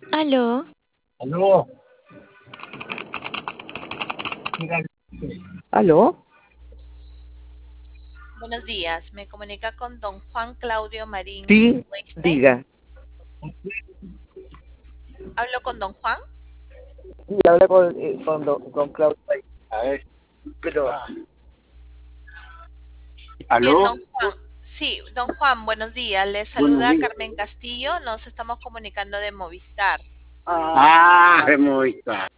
Aló, Aló. ¿Aló? Buenos días, me comunica con don Juan Claudio Marín Sí, Weinstein. diga. ¿Hablo con don Juan? Sí, habla con Claudio. A ver, pero... Bien, ¿Aló? don Juan. Sí, don Juan, buenos días. Le Buenos saluda días. Carmen Castillo. Nos estamos comunicando de Movistar. Ah, de Movistar.